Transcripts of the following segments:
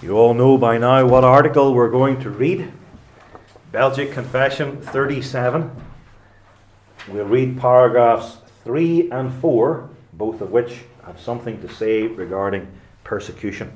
You all know by now what article we're going to read. Belgic Confession 37. We'll read paragraphs 3 and 4, both of which have something to say regarding persecution.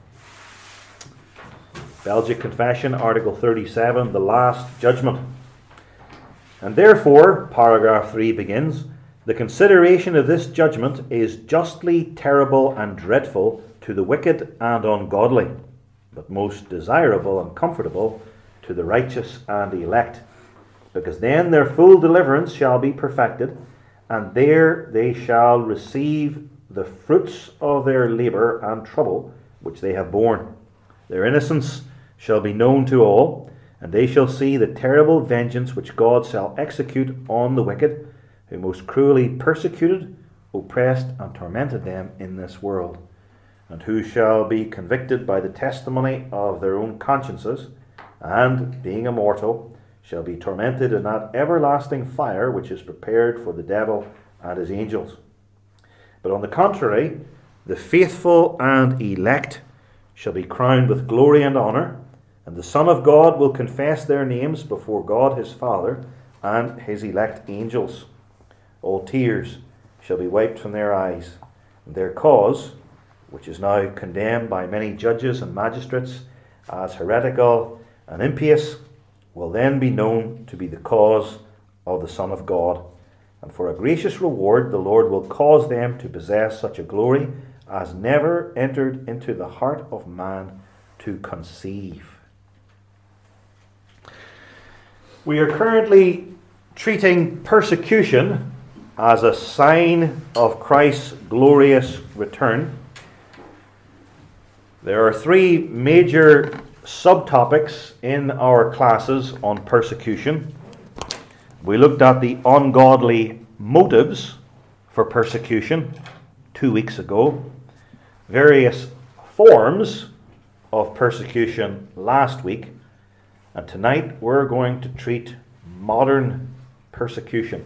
Belgic Confession, Article 37, the Last Judgment. And therefore, paragraph 3 begins, the consideration of this judgment is justly terrible and dreadful to the wicked and ungodly, but most desirable and comfortable to the righteous and elect, because then their full deliverance shall be perfected, and there they shall receive the fruits of their labour and trouble which they have borne. Their innocence shall be known to all, and they shall see the terrible vengeance which God shall execute on the wicked, who most cruelly persecuted, oppressed, and tormented them in this world, and who shall be convicted by the testimony of their own consciences, and, being immortal, shall be tormented in that everlasting fire which is prepared for the devil and his angels. But on the contrary, the faithful and elect shall be crowned with glory and honour, and the Son of God will confess their names before God his Father and his elect angels. All tears shall be wiped from their eyes, and their cause, which is now condemned by many judges and magistrates as heretical and impious, will then be known to be the cause of the Son of God. And for a gracious reward the Lord will cause them to possess such a glory as never entered into the heart of man to conceive. We are currently treating persecution as a sign of Christ's glorious return. There are three major subtopics in our classes on persecution. We looked at the ungodly motives for persecution 2 weeks ago, various forms of persecution last week, and tonight we're going to treat modern persecution.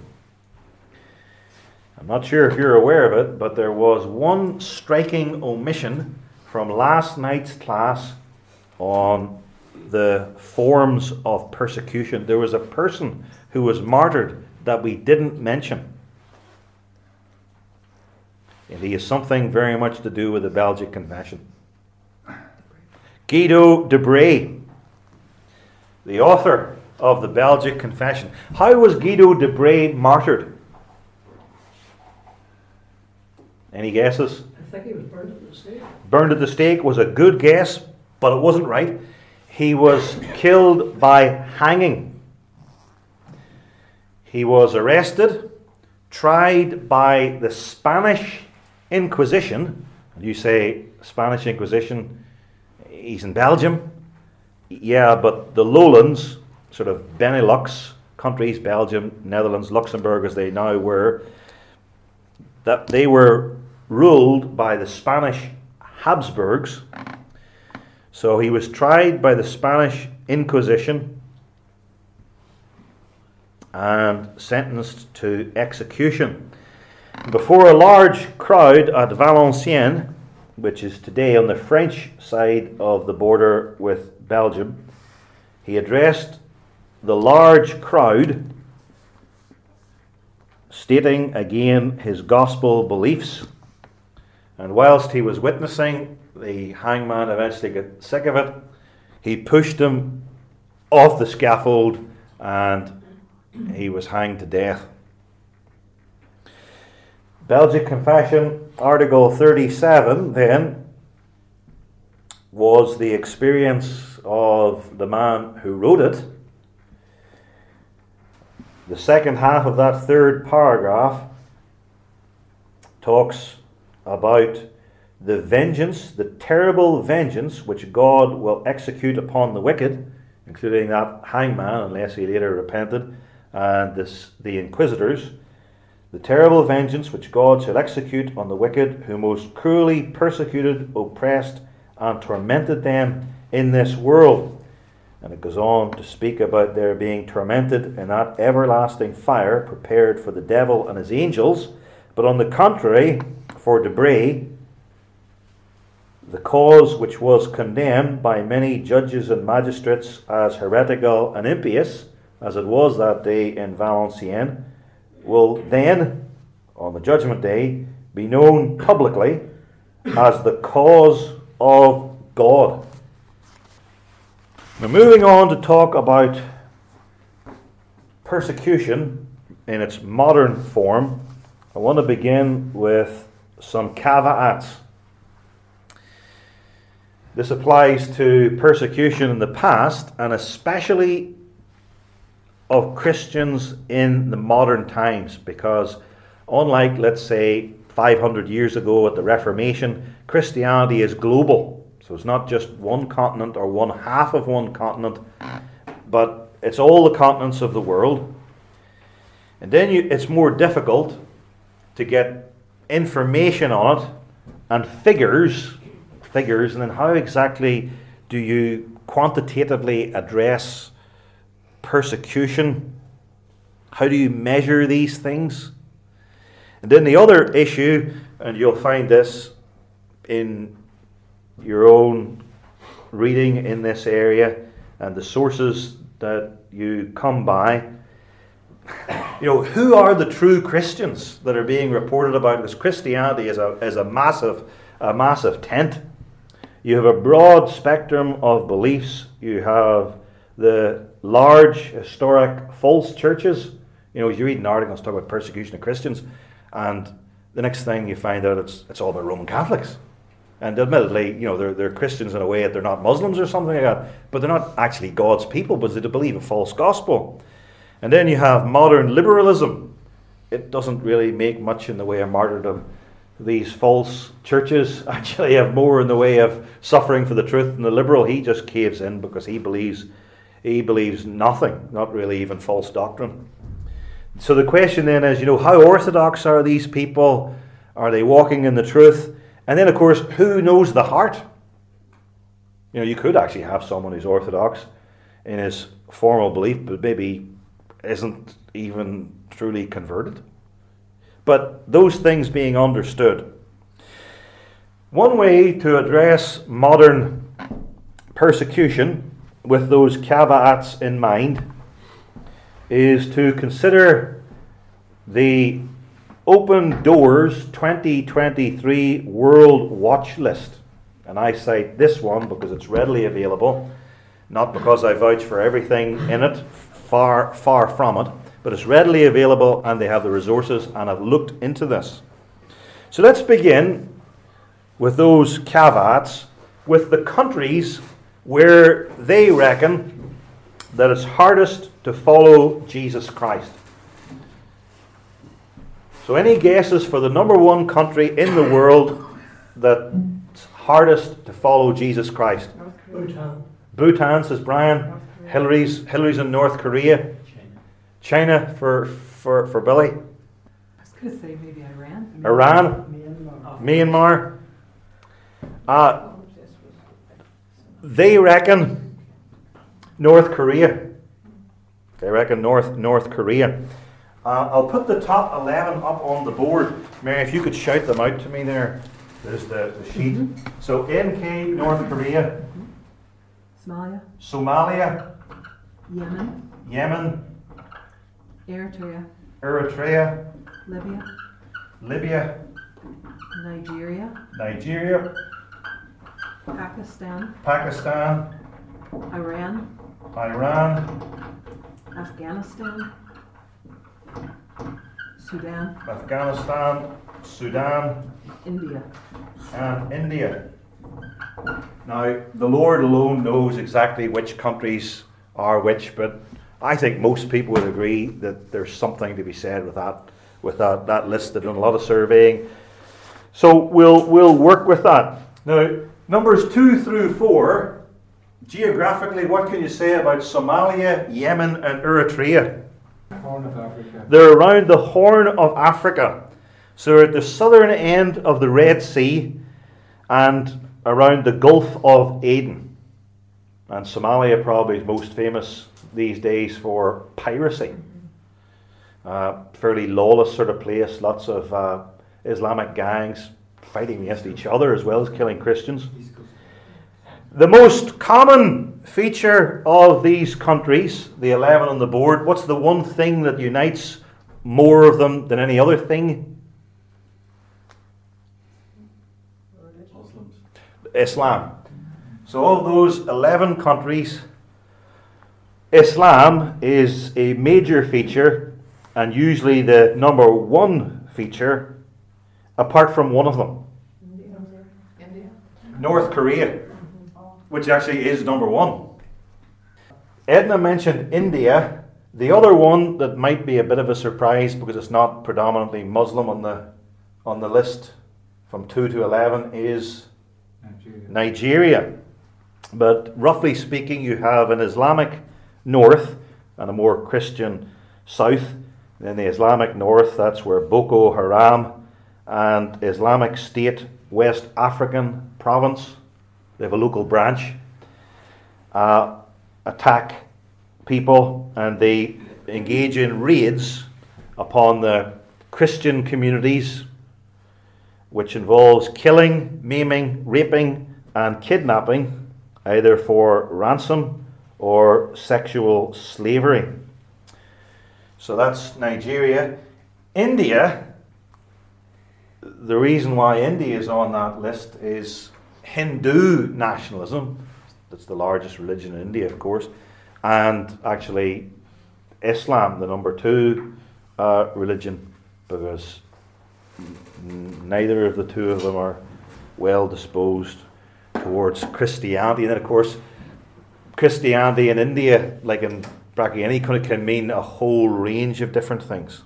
I'm not sure if you're aware of it, but there was one striking omission from last night's class on the forms of persecution. There was a person who was martyred that we didn't mention. And he has something very much to do with the Belgic Confession. Guido de Brès, the author of the Belgic Confession. How was Guido de Brès martyred? Any guesses? I think he was burned at the stake. Burned at the stake was a good guess, but it wasn't right. He was killed by hanging. He was arrested, tried by the Spanish Inquisition. You say, Spanish Inquisition, he's in Belgium. Yeah, but the lowlands, sort of Benelux countries, Belgium, Netherlands, Luxembourg as they now were, that they were ruled by the Spanish Habsburgs. So he was tried by the Spanish Inquisition and sentenced to execution. Before a large crowd at Valenciennes, which is today on the French side of the border with Belgium, he addressed the large crowd, stating again his gospel beliefs. And whilst he was witnessing, the hangman eventually got sick of it. He pushed him off the scaffold and he was hanged to death. Belgic Confession, Article 37, then, was the experience of the man who wrote it. The second half of that third paragraph talks about the vengeance, the terrible vengeance which God will execute upon the wicked, including that hangman, unless he later repented, and the inquisitors. The terrible vengeance which God shall execute on the wicked, who most cruelly persecuted, oppressed, and tormented them in this world. And it goes on to speak about their being tormented in that everlasting fire prepared for the devil and his angels. But on the contrary, for de Brès, the cause which was condemned by many judges and magistrates as heretical and impious, as it was that day in Valenciennes, will then, on the judgment day, be known publicly as the cause of God. Now, moving on to talk about persecution in its modern form, I want to begin with some caveats. This applies to persecution in the past, and especially of Christians in the modern times, because unlike, let's say, 500 years ago at the Reformation, Christianity is global. So it's not just one continent or one half of one continent, but it's all the continents of the world. And then it's more difficult to get information on it and figures, and then how exactly do you quantitatively address persecution? How do you measure these things? And then the other issue, and you'll find this in your own reading in this area and the sources that you come by, who are the true Christians that are being reported about? Because Christianity is a massive tent. You have a broad spectrum of beliefs. You have the large historic false churches. You read an article talking about persecution of Christians, and the next thing you find out it's all about Roman Catholics. And admittedly, they're Christians in a way that they're not Muslims or something like that, but they're not actually God's people, but they believe a false gospel. And then you have modern liberalism. It doesn't really make much in the way of martyrdom. These false churches actually have more in the way of suffering for the truth, and the liberal, he just caves in because he believes nothing, not really even false doctrine. So the question then is, how orthodox are these people? Are they walking in the truth? And then, of course, who knows the heart? You could actually have someone who's orthodox in his formal belief, but maybe isn't even truly converted. But those things being understood. One way to address modern persecution with those caveats in mind is to consider the Open Doors 2023 World Watch List. And I cite this one because it's readily available, not because I vouch for everything in it, far from it, but it's readily available and they have the resources, and I've looked into this. So let's begin with those caveats with the countries where they reckon that it's hardest to follow Jesus Christ. So any guesses for the number one country in the world that's hardest to follow Jesus Christ? Bhutan. Bhutan, says Brian. Hillary's in North Korea. China for Billy. I was going to say maybe Iran. Iran. Myanmar. They reckon North Korea. North Korea. I'll put the top 11 up on the board. Mary, if you could shout them out to me there. There's the sheet. Mm-hmm. So NK, North Korea. Somalia. Yemen. Eritrea. Libya. Nigeria. Pakistan. Iran. Afghanistan. Sudan. India. And India. Now, the Lord alone knows exactly which countries are which, but I think most people would agree that there's something to be said with that list. They've done a lot of surveying. So we'll work with that. Now, numbers 2 through 4, geographically, what can you say about Somalia, Yemen, and Eritrea? Horn of Africa. They're around the Horn of Africa. So they're at the southern end of the Red Sea and around the Gulf of Aden. And Somalia probably is most famous these days for piracy. Fairly lawless sort of place, lots of Islamic gangs, fighting against each other as well as killing Christians. The most common feature of these countries, the 11 on the board, what's the one thing that unites more of them than any other thing? Muslims. Islam. So of those 11 countries, Islam is a major feature and usually the number one feature, apart from one of them. India. North Korea, which actually is number one. Edna mentioned India. The other one that might be a bit of a surprise because it's not predominantly Muslim on the list from 2 to 11 is Nigeria. But roughly speaking, you have an Islamic north and a more Christian south. In the Islamic north, that's where Boko Haram and Islamic State West African Province, they have a local branch, attack people, and they engage in raids upon the Christian communities, which involves killing, maiming, raping, and kidnapping, either for ransom or sexual slavery. So that's Nigeria. India, the reason why India is on that list is Hindu nationalism. That's the largest religion in India, of course. And actually Islam, the number 2 religion, because neither of the two of them are well disposed towards Christianity. And then, of course, Christianity in India, like in practically any country, can mean a whole range of different things.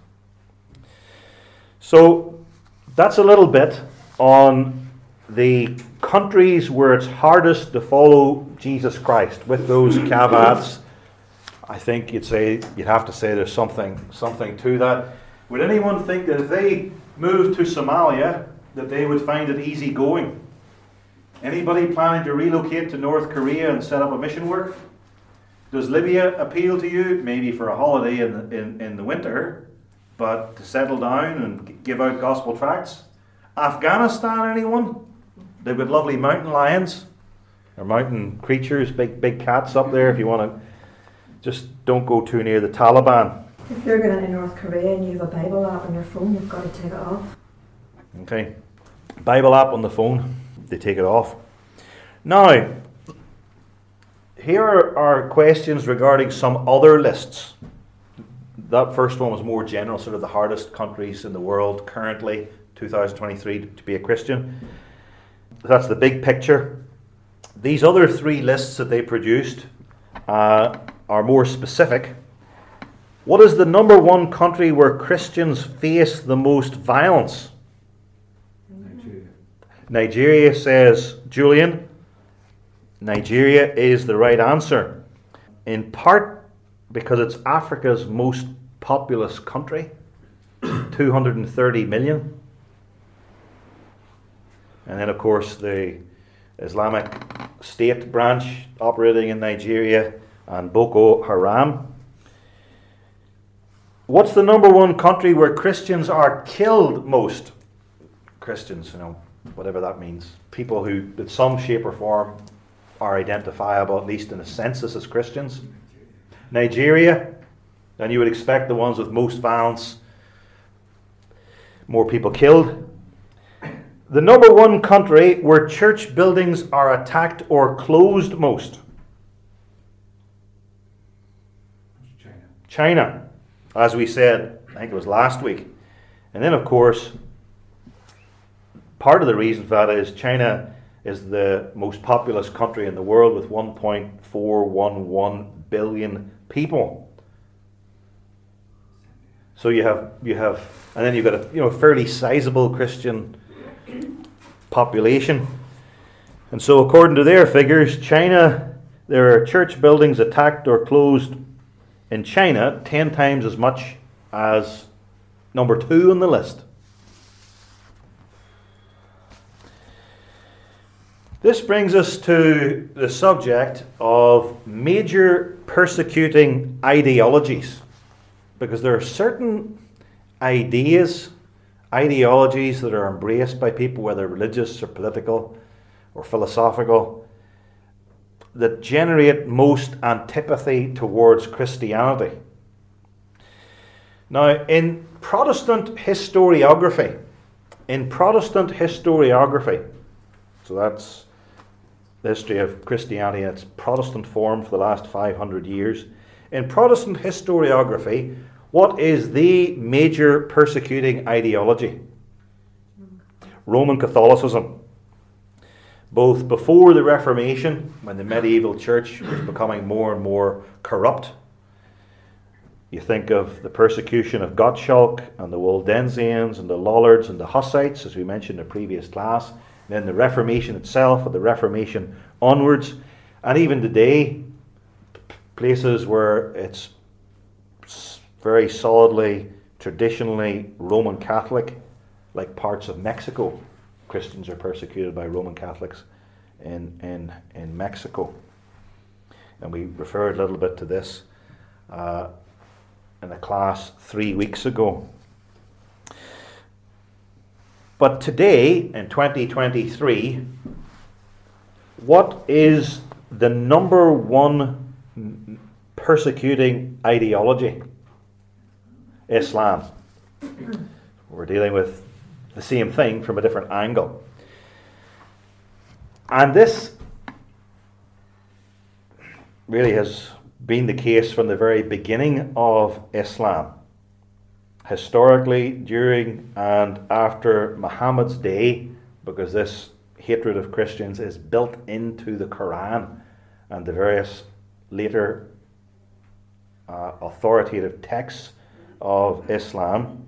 So that's a little bit on the countries where it's hardest to follow Jesus Christ. With those caveats, I think you'd have to say there's something to that. Would anyone think that if they moved to Somalia, that they would find it easy going? Anybody planning to relocate to North Korea and set up a mission work? Does Libya appeal to you? Maybe for a holiday in the winter, but to settle down and give out gospel tracts? Afghanistan, anyone? They've got lovely mountain lions or mountain creatures, big cats up there if you want to. Just don't go too near the Taliban. If you're going to North Korea and you have a Bible app on your phone, you've got to take it off. Okay. Bible app on the phone, they take it off. Now, here are questions regarding some other lists. That first one was more general, sort of the hardest countries in the world currently, 2023, to be a Christian. That's the big picture. These other 3 lists that they produced are more specific. What is the number 1 country where Christians face the most violence? Nigeria, says Julian. Nigeria is the right answer. In part because it's Africa's most populous country, 230 million. And then, of course, the Islamic State branch operating in Nigeria and Boko Haram. What's the number 1 country where Christians are killed most? Christians, whatever that means. People who, in some shape or form, are identifiable, at least in a census, as Christians. Nigeria, and you would expect the ones with most violence, more people killed. The number 1 country where church buildings are attacked or closed most? China, as we said, I think it was last week. And then, of course, part of the reason for that is China is the most populous country in the world with 1.411 billion people. So you have, and then you've got a fairly sizable Christian population. And so according to their figures, China, there are church buildings attacked or closed in China 10 times as much as number 2 on the list. This brings us to the subject of major persecuting ideologies, because there are certain ideas ideologies that are embraced by people, whether religious or political or philosophical, that generate most antipathy towards Christianity. Now, in Protestant historiography, so that's the history of Christianity in its Protestant form for the last 500 years. In Protestant historiography, what is the major persecuting ideology? Roman Catholicism. Both before the Reformation, when the medieval church was becoming more and more corrupt. You think of the persecution of Gottschalk and the Waldensians and the Lollards and the Hussites, as we mentioned in the previous class. Then the Reformation itself, and the Reformation onwards. And even today, places where it's very solidly, traditionally Roman Catholic, like parts of Mexico. Christians are persecuted by Roman Catholics in Mexico. And we referred a little bit to this in a class 3 weeks ago. But today, in 2023, what is the number one persecuting ideology? Islam. We're dealing with the same thing from a different angle. And this really has been the case from the very beginning of Islam. Historically, during and after Muhammad's day, because this hatred of Christians is built into the Quran and the various later authoritative texts of Islam.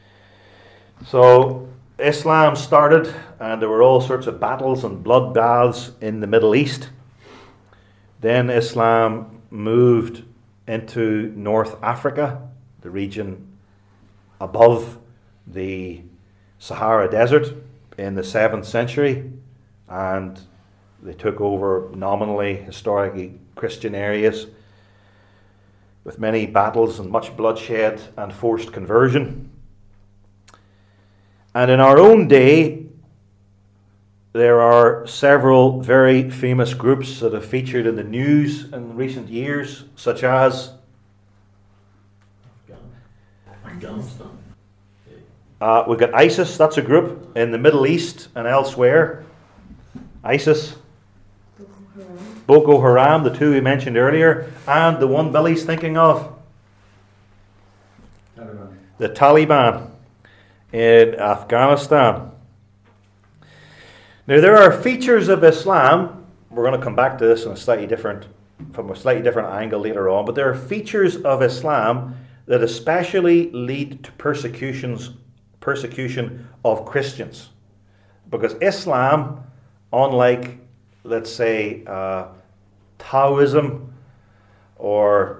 So Islam started, and there were all sorts of battles and bloodbaths in the Middle East. Then Islam moved into North Africa, the region above the Sahara Desert, in the 7th century, and they took over nominally, historically Christian areas with many battles and much bloodshed and forced conversion. And in our own day, there are several very famous groups that have featured in the news in recent years, such as Afghanistan. we've got ISIS, that's a group in the Middle East and elsewhere. ISIS, Boko Haram, the two we mentioned earlier, and the one Billy's thinking of, Taliban. the Taliban in Afghanistan. Now, there are features of Islam, we're going to come back to this from a slightly different angle later on, but there are features of Islam that especially lead to persecution of Christians. Because Islam, unlike, let's say, Taoism or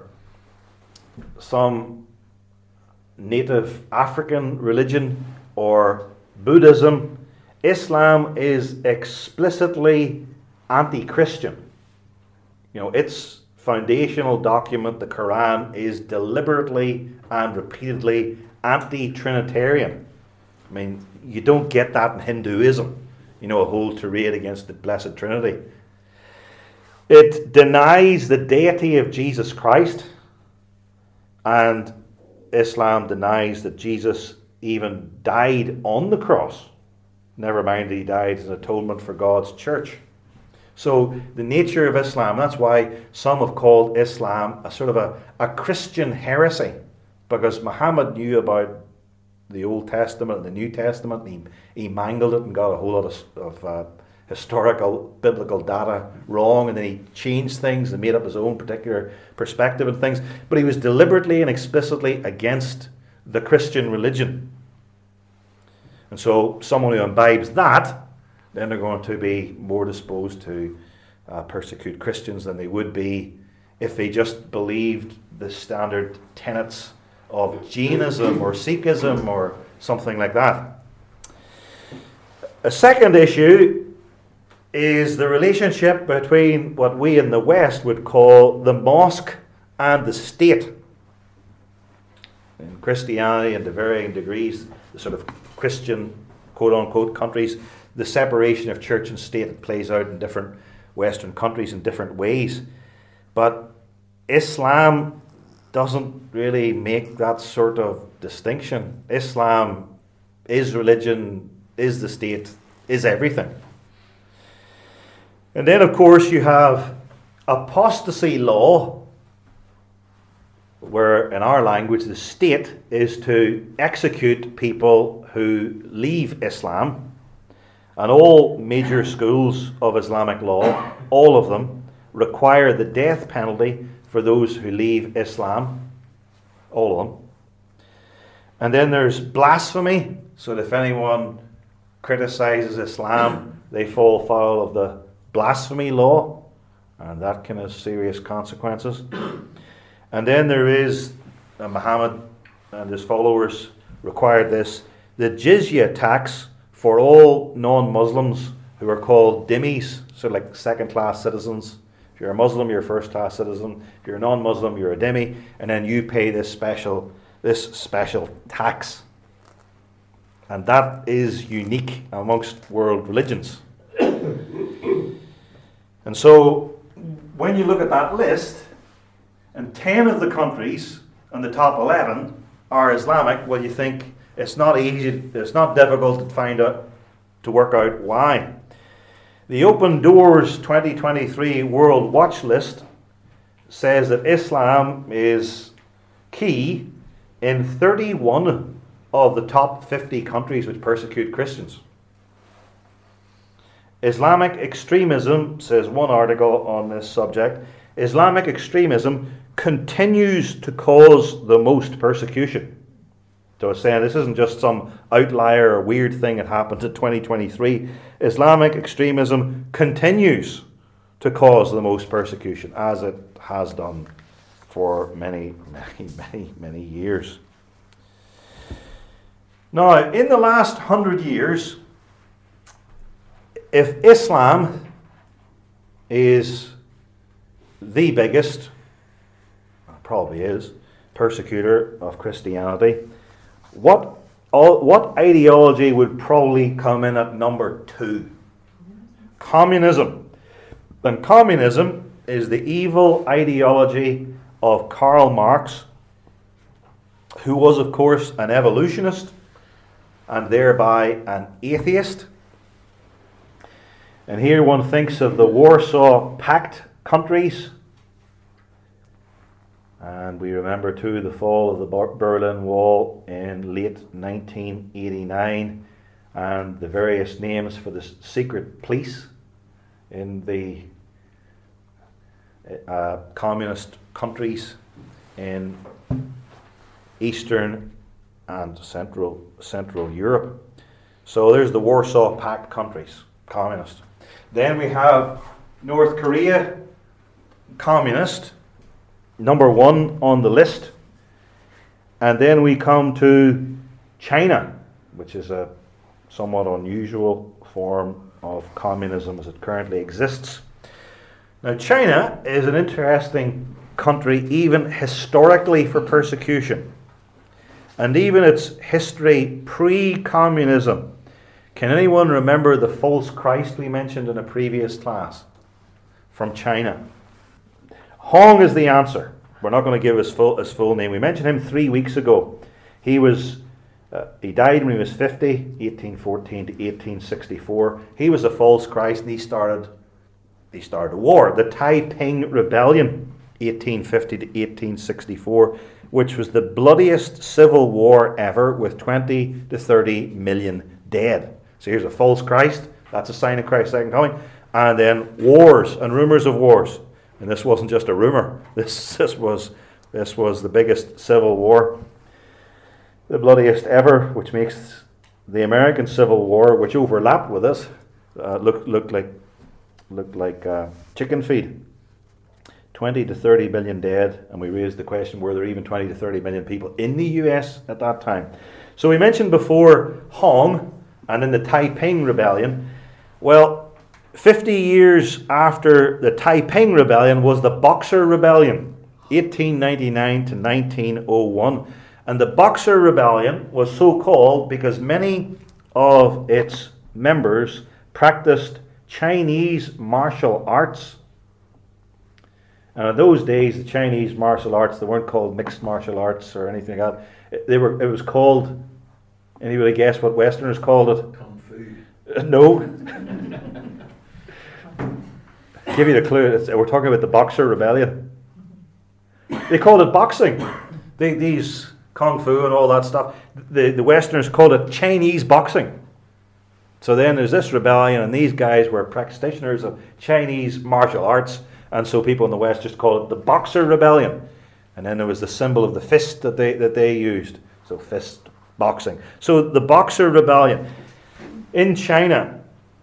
some native African religion or Buddhism, Islam is explicitly anti-Christian. You know, its foundational document, the Quran, is deliberately and repeatedly anti-Trinitarian. I mean, you don't get that in Hinduism, you know, a whole tirade against the Blessed Trinity. It denies the deity of Jesus Christ, and Islam denies that Jesus even died on the cross. Never mind that he died as an atonement for God's church. So the nature of Islam, that's why some have called Islam a sort of a Christian heresy, because Muhammad knew about the Old Testament and the New Testament, and he mangled it and got a whole lot of historical biblical data wrong, and then he changed things and made up his own particular perspective and things. But he was deliberately and explicitly against the Christian religion. And so someone who imbibes that, then they're going to be more disposed to persecute Christians than they would be if they just believed the standard tenets of Jainism or Sikhism or something like that. A second issue is the relationship between what we in the West would call the mosque and the state. In Christianity, and to varying degrees, the sort of Christian, quote-unquote, countries, the separation of church and state plays out in different Western countries in different ways. But Islam doesn't really make that sort of distinction. Islam is religion, is the state, is everything. And then, of course, you have apostasy law, where in our language the state is to execute people who leave Islam. And all major schools of Islamic law, all of them, require the death penalty for those who leave Islam. All of them. And then there's blasphemy, so that if anyone criticizes Islam, they fall foul of the blasphemy law, and that can have serious consequences. And then there is, Muhammad and his followers required this, the jizya tax for all non-Muslims who are called dhimmis, so like second-class citizens. If you're a Muslim, you're a first-class citizen. If you're a non-Muslim, you're a dhimmi, and then you pay this special tax. And that is unique amongst world religions. And so, when you look at that list, and 10 of the countries on the top 11 are Islamic, well, you think it's not easy, it's not difficult to work out why. The Open Doors 2023 World Watch List says that Islam is key in 31 of the top 50 countries which persecute Christians. Islamic extremism, says one article on this subject, Islamic extremism continues to cause the most persecution. So it's saying this isn't just some outlier or weird thing that happened in 2023. Islamic extremism continues to cause the most persecution, as it has done for many years. Now, in the last 100 years, if Islam is the biggest, probably is, persecutor of Christianity, what ideology would probably come in at number 2? Communism. And communism is the evil ideology of Karl Marx, who was, of course, an evolutionist and thereby an atheist. And here one thinks of the Warsaw Pact countries. And we remember too the fall of the Berlin Wall in late 1989 and the various names for the secret police in the communist countries in Eastern and Central Europe. So there's the Warsaw Pact countries, communist. Then we have North Korea, communist, number 1 on the list. And then we come to China, which is a somewhat unusual form of communism as it currently exists. Now, China is an interesting country, even historically, for persecution. And even its history pre-communism. Can anyone remember the false Christ we mentioned in a previous class from China? Hong is the answer. We're not going to give his full name. We mentioned him 3 weeks ago. He died when he was 50, 1814 to 1864. He was a false Christ, and he started a war, the Taiping Rebellion, 1850 to 1864, which was the bloodiest civil war ever, with 20 to 30 million dead. So here's a false Christ. That's a sign of Christ's second coming. And then wars and rumors of wars. And this wasn't just a rumor. This was the biggest civil war, the bloodiest ever, which makes the American Civil War, which overlapped with this, looked like chicken feed. 20 to 30 million dead, and we raised the question: were there even 20 to 30 million people in the US at that time? So we mentioned before Hong, and in the Taiping Rebellion. Well, 50 years after the Taiping Rebellion was the Boxer Rebellion, 1899 to 1901. And the Boxer Rebellion was so called because many of its members practiced Chinese martial arts. And in those days, the Chinese martial arts, they weren't called mixed martial arts or anything like that. It was called, anybody guess what Westerners called it? Kung Fu. No. Give you the clue. We're talking about the Boxer Rebellion. They called it boxing. These Kung Fu and all that stuff. The Westerners called it Chinese boxing. So then there's this rebellion, and these guys were practitioners of Chinese martial arts, and so people in the West just call it the Boxer Rebellion. And then there was the symbol of the fist that they used. So fist boxing. So the Boxer Rebellion. In China,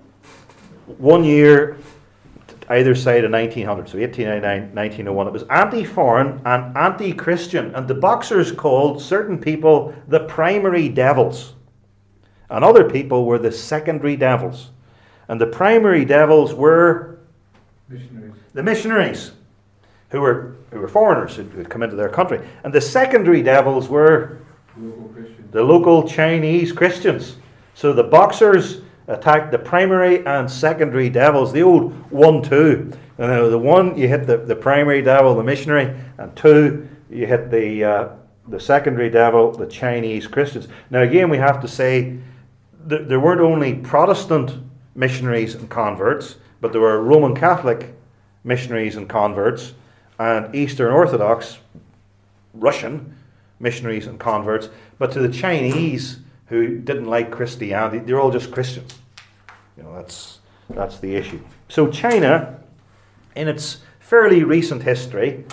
1 year either side of 1900, so 1899, 1901, it was anti-foreign and anti-Christian. And the Boxers called certain people the primary devils. And other people were the secondary devils. And the primary devils were Missionaries. the missionaries, who were foreigners who had come into their country. And the secondary devils were Local Christians. the local Chinese Christians. So the Boxers attacked the primary and secondary devils, the old 1-2. And the one, you hit the primary devil, the missionary, and 2, you hit the secondary devil, the Chinese Christians. Now again, we have to say that there weren't only Protestant missionaries and converts, but there were Roman Catholic missionaries and converts, and Eastern Orthodox, Russian missionaries and converts. But to the Chinese who didn't like Christianity, they're all just Christians. You know, that's the issue. So China, in its fairly recent history,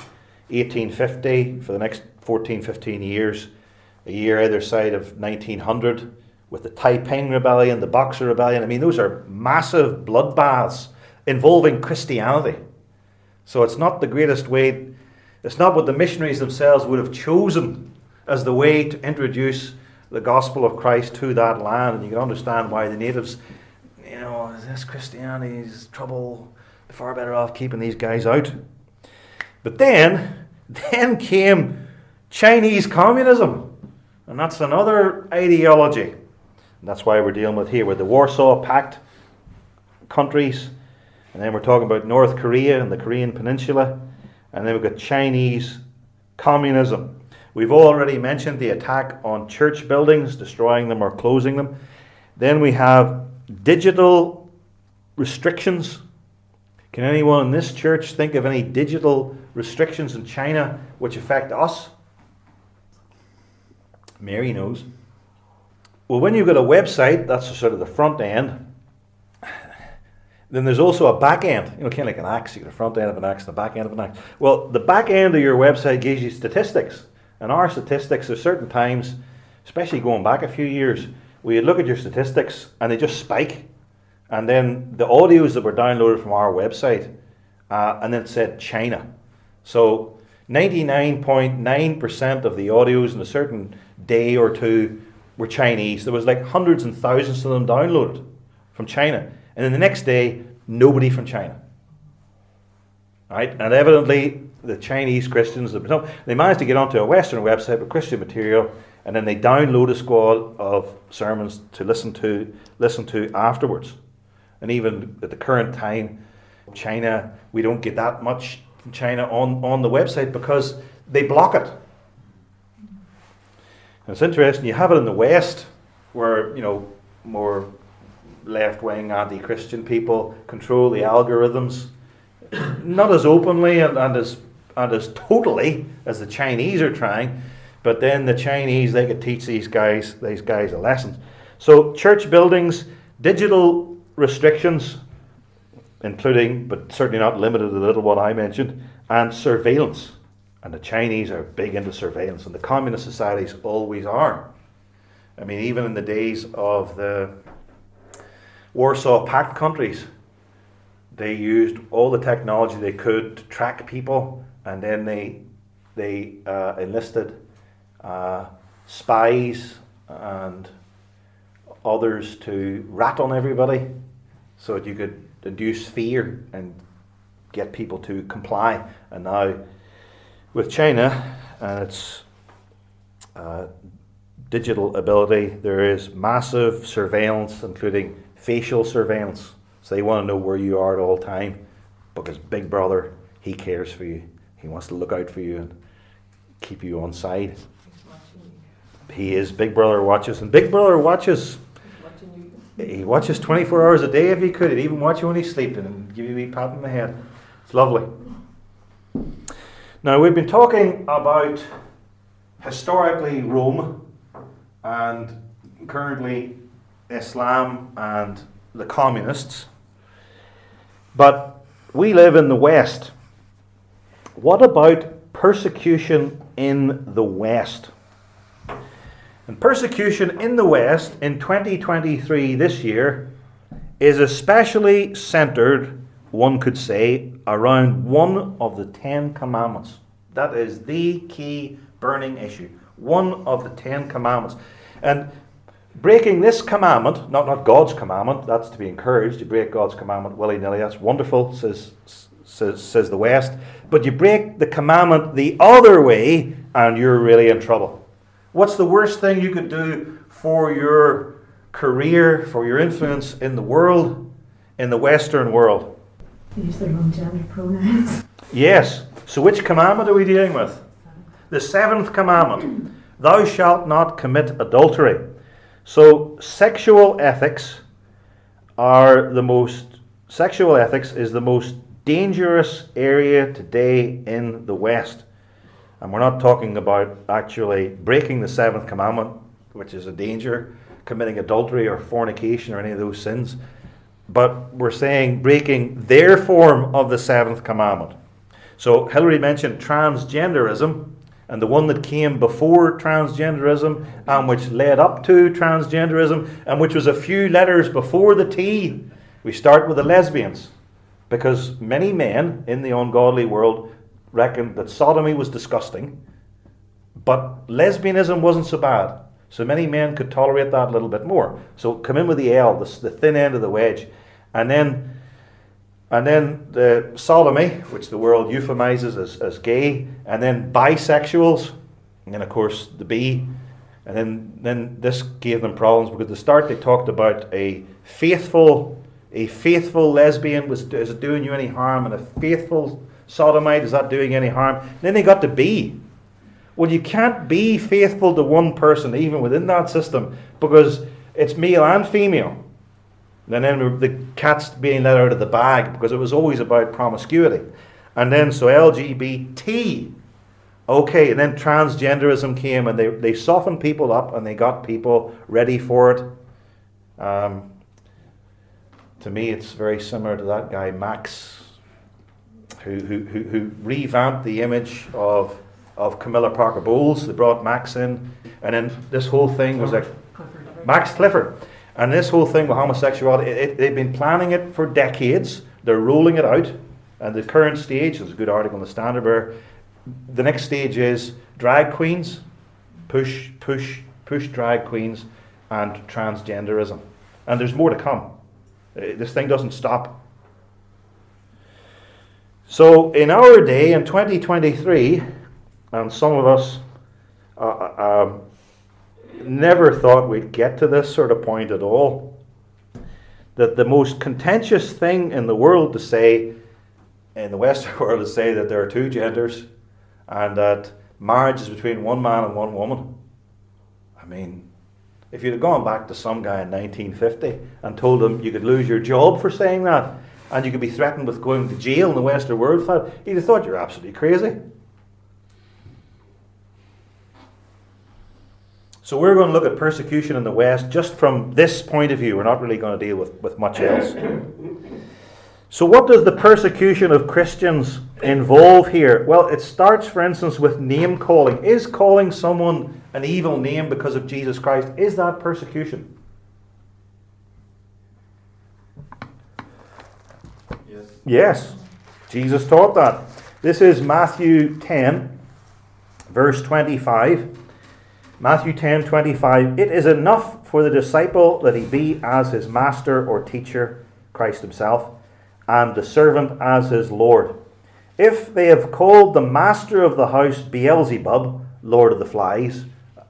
1850, for the next 14, 15 years, a year either side of 1900, with the Taiping Rebellion, the Boxer Rebellion. I mean, those are massive bloodbaths involving Christianity. So it's not the greatest way, it's not what the missionaries themselves would have chosen as the way to introduce the gospel of Christ to that land. And you can understand why the natives, you know, this Christianity's trouble, they're far better off keeping these guys out. But then came Chinese communism. And that's another ideology. And that's why we're dealing with here, with the Warsaw Pact countries. And then we're talking about North Korea and the Korean Peninsula. And then we've got Chinese communism. We've already mentioned the attack on church buildings, destroying them or closing them. Then we have digital restrictions. Can anyone in this church think of any digital restrictions in China which affect us? Mary knows. Well, when you've got a website, that's sort of the front end. Then there's also a back end, you know, kind of like an axe. You got a front end of an axe and a back end of an axe. Well, the back end of your website gives you statistics. And our statistics, there's certain times, especially going back a few years, where you look at your statistics and they just spike. And then the audios that were downloaded from our website, and then it said China. So 99.9% of the audios in a certain day or two were Chinese. There was like hundreds and thousands of them downloaded from China. And then the next day, nobody from China. Right? And evidently, the Chinese Christians, they managed to get onto a Western website with Christian material, and then they download a squad of sermons to listen to afterwards. And even at the current time, China, we don't get that much from China on the website because they block it. And it's interesting, you have it in the West where, you know, more left-wing anti-Christian people control the algorithms, not as openly and as totally as the Chinese are trying, but then the Chinese, they could teach these guys a lesson. So church buildings, digital restrictions, including, but certainly not limited to the little one I mentioned, and surveillance. And the Chinese are big into surveillance, and the communist societies always are. I mean, even in the days of the Warsaw Pact countries, they used all the technology they could to track people, and then they enlisted spies and others to rat on everybody so that you could induce fear and get people to comply. And now with China and its digital ability. There is massive surveillance, including facial surveillance. So they want to know where you are at all time, because Big Brother, he cares for you. He wants to look out for you and keep you on side. He's watching you. He is. Big Brother watches, and Big Brother watches. He's watching you. He watches 24 hours a day if he could. He'd even watch you when he's sleeping and give you a wee pat on the head. It's lovely. Now, we've been talking about historically Rome and currently Islam and the communists. But we live in the West. What about persecution in the West? And persecution in the West in 2023 this year is especially centered, one could say, around one of the 10 commandments. That is the key burning issue. One of the 10 commandments. And breaking this commandment, not God's commandment, that's to be encouraged. You break God's commandment willy-nilly, that's wonderful, says the West. But you break the commandment the other way, and you're really in trouble. What's the worst thing you could do for your career, for your influence in the world, in the Western world? Use the wrong gender pronouns. Yes. So which commandment are we dealing with? The 7th commandment. Thou shalt not commit adultery. So sexual ethics is the most dangerous area today in the West. And we're not talking about actually breaking the 7th commandment, which is a danger, committing adultery or fornication or any of those sins. But we're saying breaking their form of the 7th commandment. So Hilary mentioned transgenderism, and the one that came before transgenderism and which led up to transgenderism and which was a few letters before the T. We start with the lesbians, because many men in the ungodly world reckoned that sodomy was disgusting, but lesbianism wasn't so bad. So many men could tolerate that a little bit more. So come in with the L, the thin end of the wedge. And then the sodomy, which the world euphemizes as gay, and then bisexuals, and then of course the B, and then this gave them problems, because at the start they talked about a faithful lesbian, is it doing you any harm, and a faithful sodomite, is that doing any harm? Then they got to B. Well, you can't be faithful to one person even within that system, because it's male and female. And then the cat's being let out of the bag, because it was always about promiscuity. And then so LGBT. Okay, and then transgenderism came, and they softened people up and they got people ready for it. To me, it's very similar to that guy Max, who revamped the image of Camilla Parker Bowles. They brought Max in, and then this whole thing was like Max Clifford. And this whole thing with homosexuality, they've been planning it for decades. They're rolling it out. And the current stage, there's a good article in the Standard where the next stage is drag queens, push drag queens, and transgenderism. And there's more to come. This thing doesn't stop. So in our day, in 2023, and some of us never thought we'd get to this sort of point at all, that the most contentious thing in the world to say, in the Western world, is say that there are two genders and that marriage is between one man and one woman. I mean, if you'd have gone back to some guy in 1950 and told him you could lose your job for saying that and you could be threatened with going to jail in the Western world, he'd have thought you're absolutely crazy. So we're going to look at persecution in the West just from this point of view. We're not really going to deal with much else. So what does the persecution of Christians involve here? Well, it starts, for instance, with name calling. Is calling someone an evil name because of Jesus Christ, is that persecution? Yes. Yes. Jesus taught that. This is Matthew 10, verse 25. Matthew 10:25, it is enough for the disciple that he be as his master or teacher, Christ himself, and the servant as his Lord. If they have called the master of the house Beelzebub, Lord of the Flies,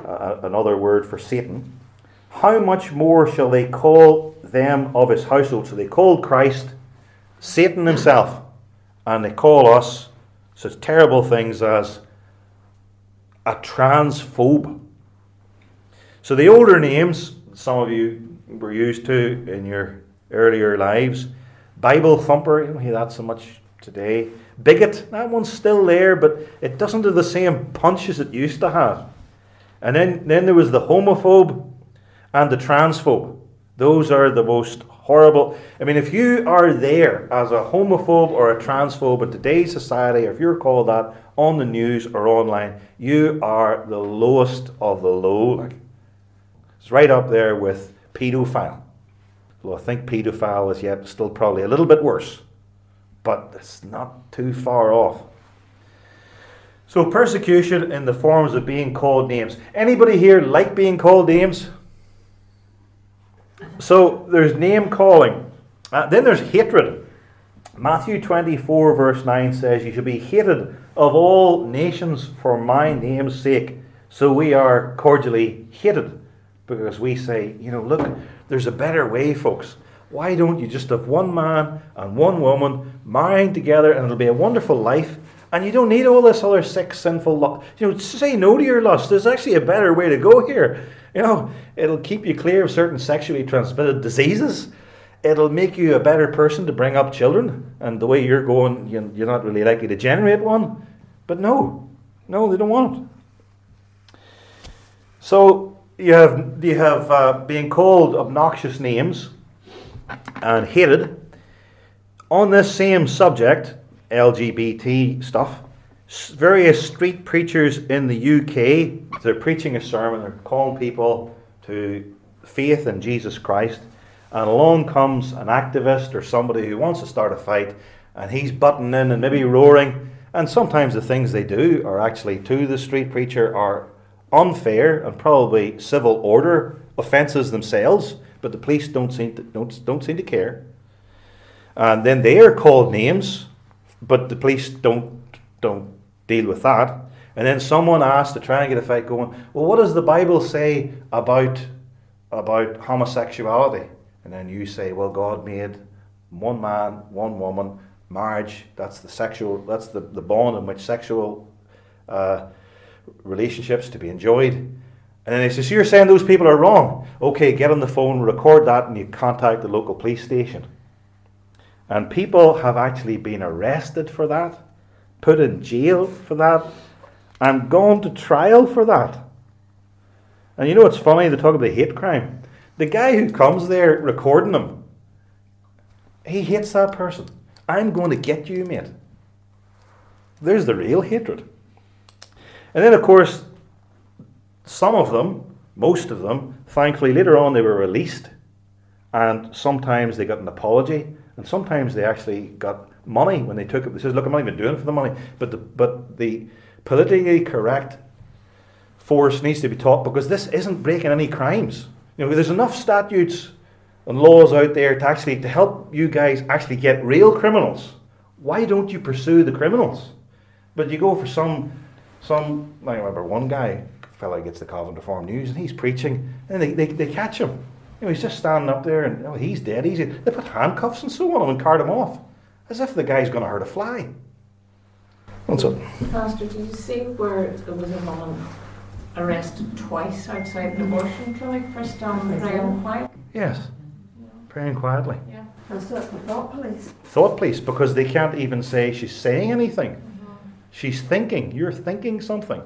another word for Satan, how much more shall they call them of his household? So they called Christ Satan himself, and they call us such terrible things as a transphobe. So the older names, some of you were used to in your earlier lives, Bible thumper, you don't hear that so much today. Bigot, that one's still there, but it doesn't have the same punch as it used to have. And then there was the homophobe and the transphobe. Those are the most horrible. I mean, if you are there as a homophobe or a transphobe in today's society, or if you're called that on the news or online, you are the lowest of the low. It's right up there with paedophile. Well, I think paedophile is yet still probably a little bit worse, but it's not too far off. So persecution in the forms of being called names. Anybody here like being called names? So there's name calling. Then there's hatred. Matthew 24 verse 9 says, "You shall be hated of all nations for my name's sake." So we are cordially hated because we say, look, there's a better way, folks. Why don't you just have one man and one woman marrying together, and it'll be a wonderful life, and you don't need all this other sick, sinful lust. Say no to your lust. There's actually a better way to go here. It'll keep you clear of certain sexually transmitted diseases. It'll make you a better person to bring up children, and the way you're going, you're not really likely to generate one. But no, they don't want it. So you have being called obnoxious names and hated. On this same subject, LGBT stuff, various street preachers in the UK, they're preaching a sermon, they're calling people to faith in Jesus Christ, and along comes an activist or somebody who wants to start a fight, and he's butting in and maybe roaring, and sometimes the things they do are actually to the street preacher are unfair and probably civil order offences themselves, but the police don't seem to care. And then they are called names, but the police don't deal with that. And then someone asks to try and get a fight going, well, what does the Bible say about homosexuality? And then you say, well, God made one man, one woman, marriage, that's the bond in which sexual relationships to be enjoyed. And then he says, so you're saying those people are wrong. Okay, get on the phone, record that, and you contact the local police station. And people have actually been arrested for that, put in jail for that, and gone to trial for that. And it's funny, they talk about hate crime. The guy who comes there recording them, he hates that person. I'm going to get you, mate. There's the real hatred. And then, of course, some of them, most of them, thankfully later on they were released, and sometimes they got an apology, and sometimes they actually got money when they took it. They says, look, I'm not even doing it for the money, but the politically correct force needs to be taught, because this isn't breaking any crimes. There's enough statutes and laws out there to help you guys actually get real criminals. Why don't you pursue the criminals? But you go for some I remember one fella gets the Covent Reform News, and he's preaching, and they catch him. He's just standing up there, and he's dead. They put handcuffs and so on him and cart him off, as if the guy's going to hurt a fly. What's up? Pastor, did you see where there was a woman arrested twice outside an abortion clinic for standing praying quiet? Yes, praying quietly. Yeah. And so it's the thought police. Thought police, because they can't even say she's saying anything. She's thinking. You're thinking something.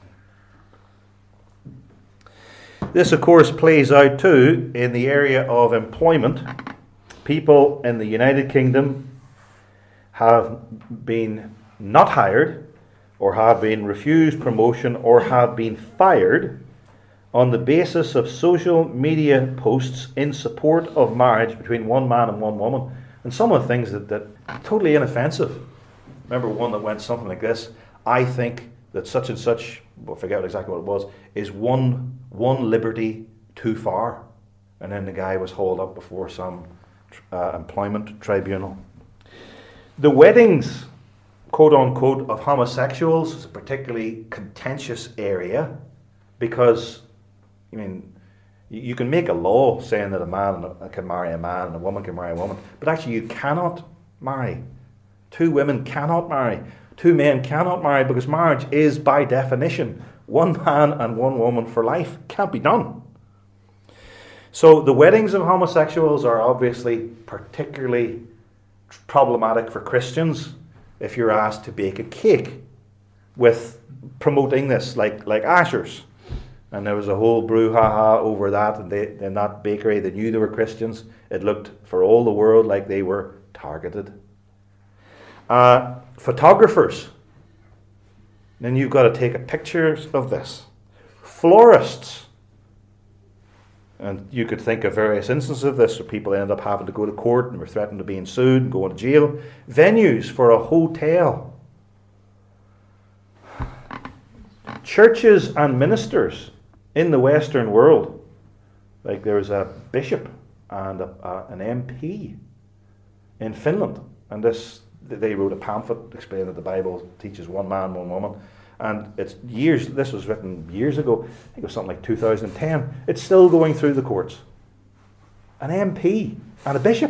This, of course, plays out too in the area of employment. People in the United Kingdom have been not hired, or have been refused promotion, or have been fired on the basis of social media posts in support of marriage between one man and one woman. And some of the things that totally inoffensive. Remember one that went something like this: I think that such and such, I forget exactly what it was, is one liberty too far. And then the guy was hauled up before some employment tribunal. The weddings, quote unquote, of homosexuals is a particularly contentious area. Because, I mean, you can make a law saying that a man can marry a man and a woman can marry a woman, but actually you cannot marry. Two women cannot marry. Two men cannot marry, because marriage is, by definition, one man and one woman for life. Can't be done. So the weddings of homosexuals are obviously particularly problematic for Christians if you're asked to bake a cake with promoting this, like Asher's. And there was a whole brouhaha over that, and in that bakery, they knew they were Christians. It looked for all the world like they were targeted. Photographers. Then you've got to take pictures of this. Florists. And you could think of various instances of this where people end up having to go to court and were threatened of being sued and going to jail. Venues for a hotel. Churches and ministers in the Western world. Like there was a bishop and an MP in Finland. And they wrote a pamphlet explaining that the Bible teaches one man, one woman. And this was written years ago, I think it was something like 2010. It's still going through the courts. An MP and a bishop.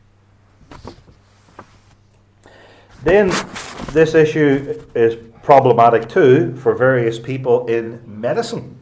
Then this issue is problematic too for various people in medicine.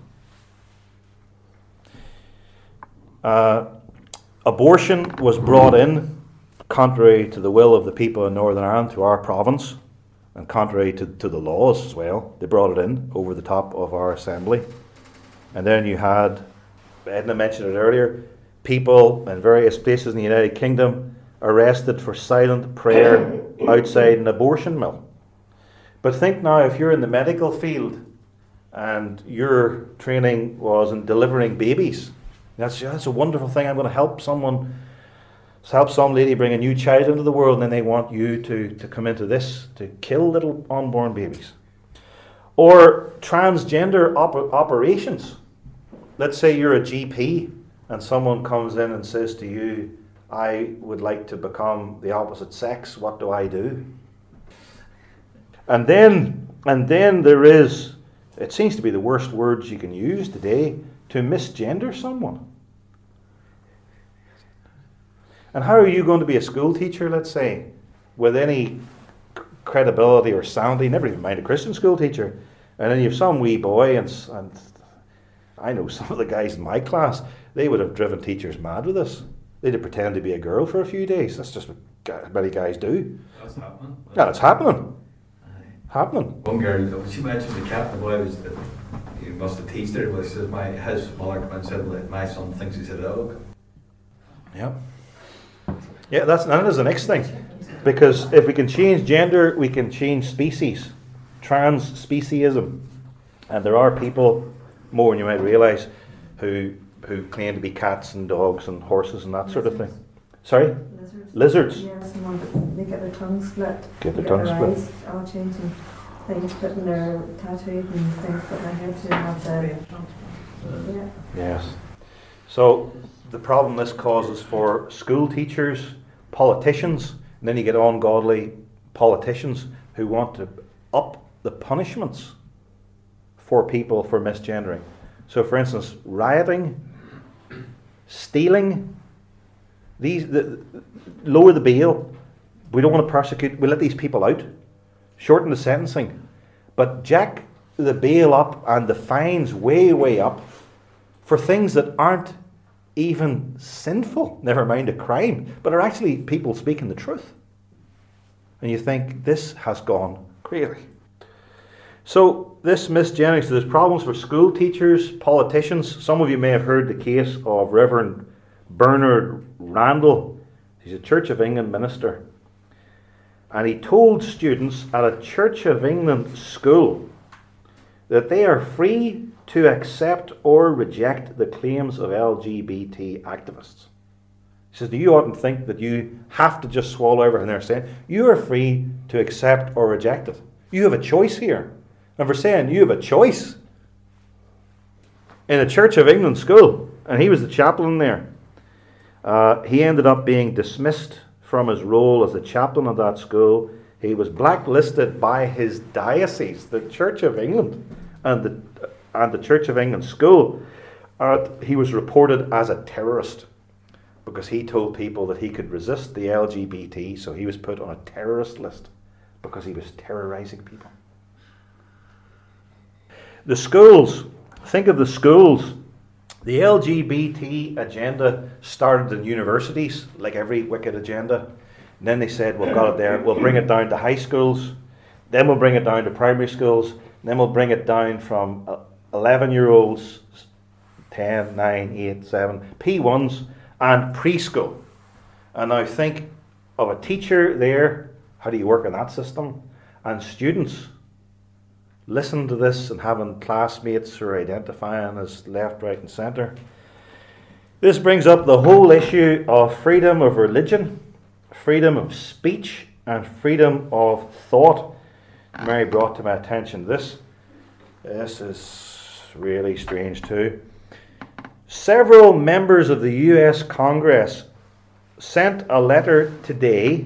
Abortion was brought in contrary to the will of the people in Northern Ireland to our province, and contrary to the laws as well. They brought it in over the top of our assembly. And then you had, Edna mentioned it earlier, people in various places in the United Kingdom arrested for silent prayer outside an abortion mill. But think now, if you're in the medical field and your training was in delivering babies, that's a wonderful thing. I'm going to help some lady bring a new child into the world, and then they want you to come into this to kill little unborn babies. Or transgender operations. Let's say you're a GP and someone comes in and says to you, I would like to become the opposite sex, what do I do? And then there is, it seems to be the worst words you can use today, to misgender someone. And how are you going to be a school teacher, let's say, with any credibility or sanity, never even mind a Christian school teacher, and then you have some wee boy, and I know some of the guys in my class, they would have driven teachers mad with this. They'd have pretended to be a girl for a few days. That's just what many guys do. That's happening. Yeah, it's happening. Happening. One girl, she mentioned the cat, the boy was, he must have teased her, but he said, his mother came and said, well, my son thinks he's a dog. Yeah. Yeah, that is the next thing. Because if we can change gender, we can change species. Trans-speciesism. And there are people, more than you might realise, who claim to be cats and dogs and horses and that sort of thing. Sorry? Lizards. Yes, and they get their tongue split. Get their tongue split. Eyes all changed and things putting their tattooed and things, but I had to have the... Yeah. Yes. So the problem this causes for school teachers, politicians, and then you get ungodly politicians who want to up the punishments for people for misgendering. So for instance, rioting, stealing, lower the bail. We don't want to persecute, we let these people out. Shorten the sentencing. But jack the bail up and the fines way, way up for things that aren't even sinful, never mind a crime, but are actually people speaking the truth. And you think, this has gone crazy. So this misgendering, so there's problems for school teachers, politicians. Some of you may have heard the case of Reverend Bernard Randall. He's a Church of England minister. And he told students at a Church of England school that they are free to accept or reject the claims of LGBT activists. He says, you oughtn't think that you have to just swallow everything they're saying. You are free to accept or reject it. You have a choice here. And for saying you have a choice in a Church of England school, and he was the chaplain there, he ended up being dismissed from his role as the chaplain of that school. He was blacklisted by his diocese, the Church of England, and and the Church of England school. He was reported as a terrorist because he told people that he could resist the LGBT, so he was put on a terrorist list because he was terrorizing people. The schools, think of the schools. The LGBT agenda started in universities, like every wicked agenda. And then they said, we've got it there, we'll bring it down to high schools, then we'll bring it down to primary schools, then we'll bring it down from 11-year-olds, 10, 9, 8, 7, P1s, and preschool. And now think of a teacher there, how do you work in that system? And students listen to this and having classmates who are identifying as left, right and centre. This brings up the whole issue of freedom of religion, freedom of speech and freedom of thought. Mary brought to my attention this. This is really strange too. Several members of the US Congress sent a letter today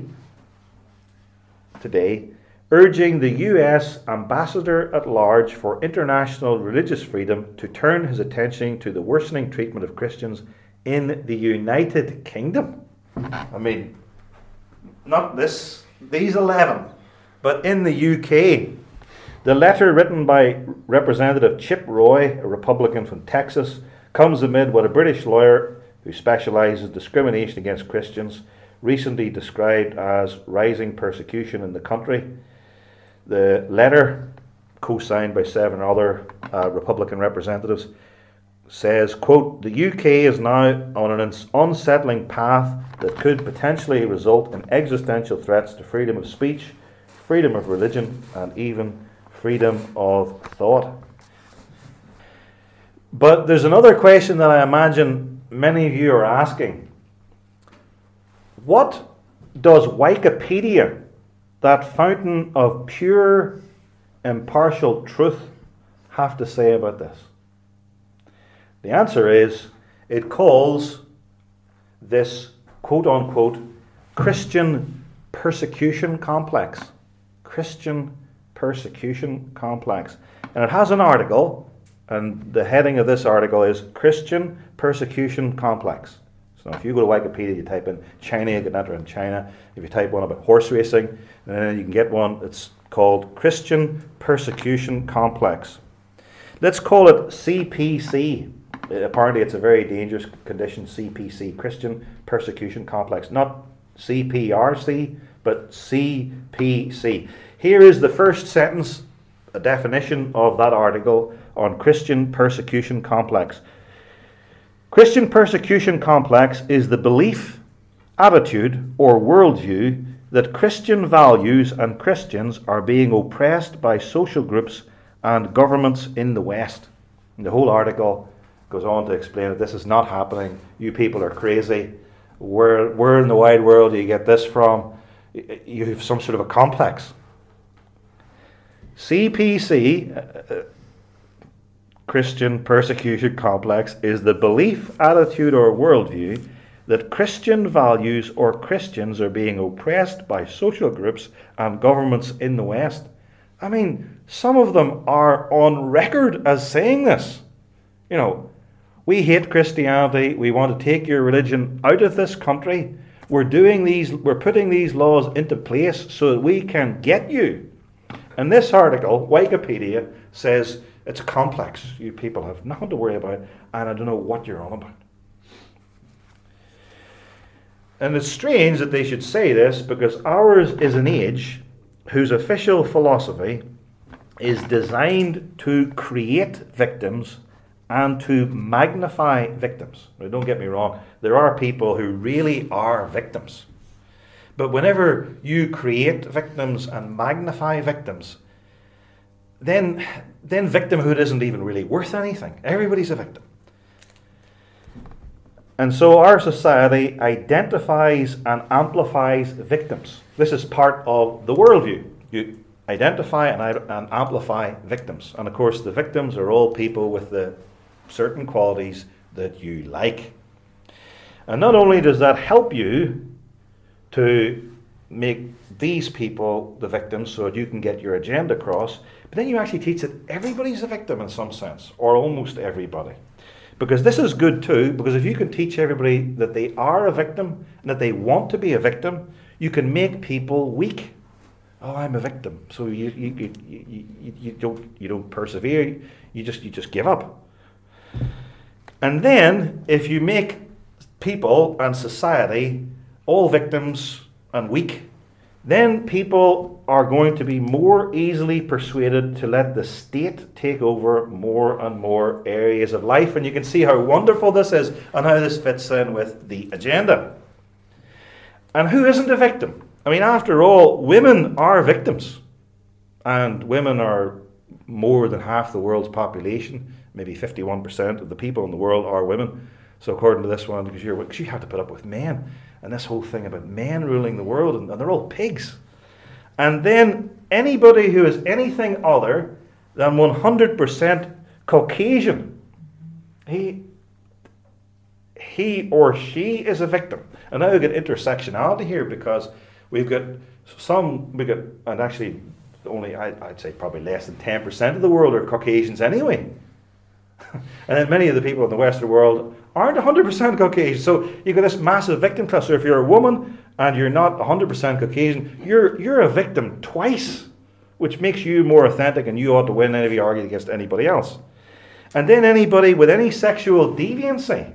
urging the US Ambassador at Large for International Religious Freedom to turn his attention to the worsening treatment of Christians in the United Kingdom. I mean, not these 11, but in the UK. The letter, written by Representative Chip Roy, a Republican from Texas, comes amid what a British lawyer who specialises in discrimination against Christians recently described as rising persecution in the country. The letter, co-signed by 7 other Republican representatives, says, quote, the UK is now on an unsettling path that could potentially result in existential threats to freedom of speech, freedom of religion, and even freedom of thought. But there's another question that I imagine many of you are asking. What does Wikipedia, that fountain of pure, impartial truth, have to say about this? The answer is, it calls this quote-unquote Christian persecution complex. Christian persecution complex. And it has an article, and the heading of this article is Christian Persecution Complex. So if you go to Wikipedia, you type in China, you can enter in China. If you type one about horse racing, then you can get one that's called Christian Persecution Complex. Let's call it CPC. Apparently it's a very dangerous condition, CPC, Christian Persecution Complex. Not CPRC, but CPC. Here is the first sentence, a definition of that article on Christian Persecution Complex. Christian persecution complex is the belief, attitude, or worldview that Christian values and Christians are being oppressed by social groups and governments in the West. And the whole article goes on to explain that this is not happening. You people are crazy. Where in the wide world do you get this from? You have some sort of a complex. CPC, Christian Persecution Complex, is the belief, attitude, or worldview that Christian values or Christians are being oppressed by social groups and governments in the West. I mean, some of them are on record as saying this. You know, we hate Christianity, we want to take your religion out of this country. We're putting these laws into place so that we can get you. And this article, Wikipedia, says it's a complex. You people have nothing to worry about, and I don't know what you're on about. And it's strange that they should say this, because ours is an age whose official philosophy is designed to create victims and to magnify victims. Now, don't get me wrong, there are people who really are victims. But whenever you create victims and magnify victims, then victimhood isn't even really worth anything. Everybody's a victim. And so our society identifies and amplifies victims. This is part of the worldview. You identify and amplify victims. And of course, the victims are all people with the certain qualities that you like. And not only does that help you to make these people the victims so that you can get your agenda across, but then you actually teach that everybody's a victim in some sense, or almost everybody. Because this is good too, because if you can teach everybody that they are a victim and that they want to be a victim, you can make people weak. Oh, I'm a victim, so you don't persevere. You just give up. And then if you make people and society all victims and weak, then people are going to be more easily persuaded to let the state take over more and more areas of life. And you can see how wonderful this is and how this fits in with the agenda. And who isn't a victim? I mean, after all, women are victims. And women are more than half the world's population. Maybe 51% of the people in the world are women. So according to this one, because you have to put up with men. And this whole thing about men ruling the world, and they're all pigs. And then anybody who is anything other than 100% Caucasian, he or she is a victim. And now we get intersectionality here, because and actually only, I'd say probably less than 10% of the world are Caucasians anyway. And then many of the people in the Western world aren't 100% Caucasian. So you've got this massive victim cluster. If you're a woman and you're not 100% Caucasian, you're a victim twice, which makes you more authentic, and you ought to win if you argue against anybody else. And then anybody with any sexual deviancy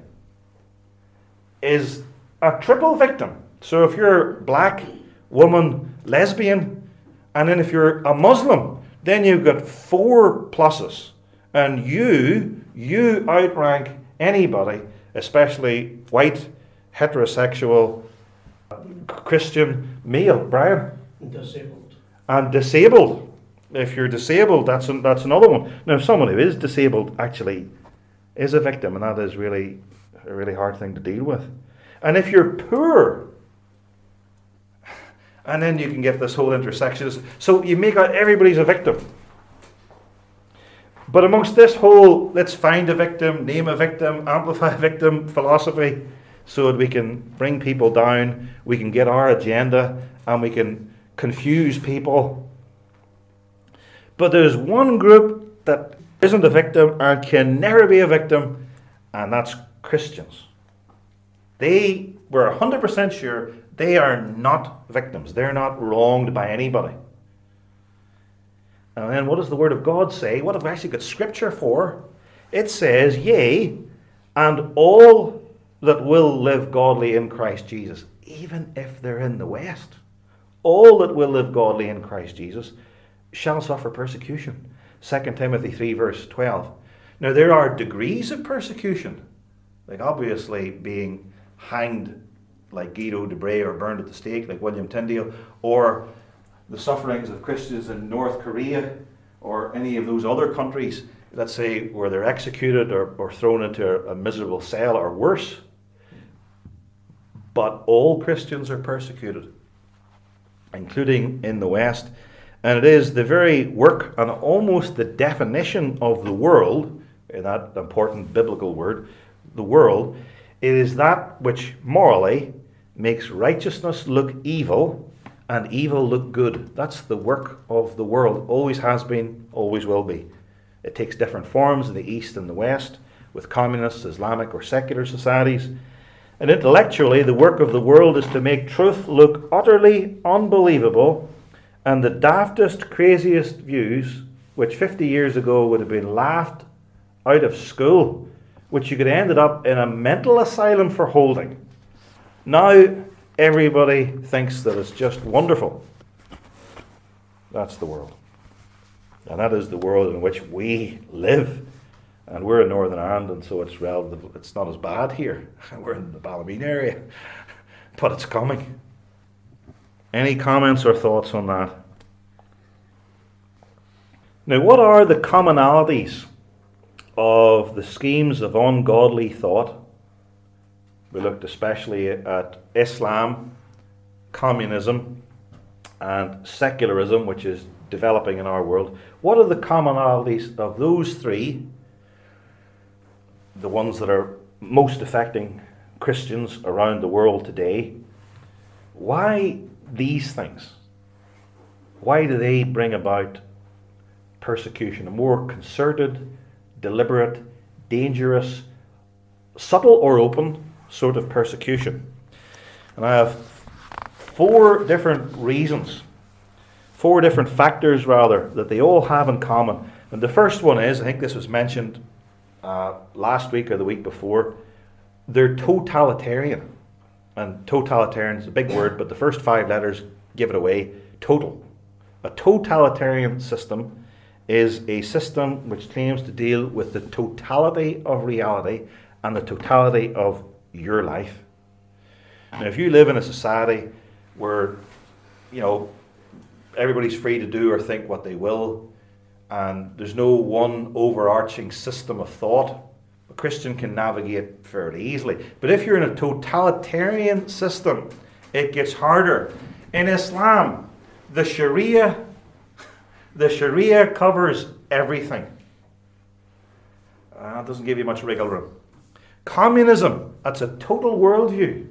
is a triple victim. So if you're black, woman, lesbian, and then if you're a Muslim, then you've got 4 pluses. And you outrank anybody, especially white, heterosexual, Christian, male. Brian? Disabled. And disabled. If you're disabled, that's another one. Now, if someone who is disabled actually is a victim, and that is really a really hard thing to deal with. And if you're poor, and then you can get this whole intersection. So you make out everybody's a victim. But amongst this whole let's find a victim, name a victim, amplify a victim philosophy, so that we can bring people down, we can get our agenda, and we can confuse people. But there's one group that isn't a victim and can never be a victim, and that's Christians. We're 100% sure they are not victims. They're not wronged by anybody. And then what does the Word of God say? What have we actually got Scripture for? It says, yea, and all that will live godly in Christ Jesus, even if they're in the West, all that will live godly in Christ Jesus shall suffer persecution. 2 Timothy 3 verse 12. Now there are degrees of persecution, like obviously being hanged like Guido de Bray or burned at the stake like William Tyndale, or the sufferings of Christians in North Korea or any of those other countries, let's say, where they're executed or thrown into a miserable cell or worse. But all Christians are persecuted, including in the West. And it is the very work and almost the definition of the world, in that important biblical word, the world, it is that which morally makes righteousness look evil and evil look good. That's the work of the world. Always has been, always will be. It takes different forms in the East and the West, with communist, Islamic, or secular societies. And intellectually, the work of the world is to make truth look utterly unbelievable, and the daftest, craziest views, which 50 years ago would have been laughed out of school, which you could have ended up in a mental asylum for holding. Now, everybody thinks that it's just wonderful. That's the world. And that is the world in which we live. And we're in Northern Ireland, and so it's not as bad here. We're in the Ballymena area. But it's coming. Any comments or thoughts on that? Now, what are the commonalities of the schemes of ungodly thought? We looked especially at Islam, communism, and secularism, which is developing in our world. What are the commonalities of those three, the ones that are most affecting Christians around the world today? Why these things? Why do they bring about persecution? A more concerted, deliberate, dangerous, subtle or open sort of persecution. And I have four different factors rather, that they all have in common. And the first one is, I think this was mentioned last week or the week before, they're totalitarian. And totalitarian is a big word, but the first 5 letters give it away. Total. A totalitarian system is a system which claims to deal with the totality of reality and the totality of your life. Now, if you live in a society where, everybody's free to do or think what they will, and there's no one overarching system of thought, a Christian can navigate fairly easily. But if you're in a totalitarian system, it gets harder. In Islam, the Sharia covers everything. It doesn't give you much wriggle room. Communism, that's a total worldview.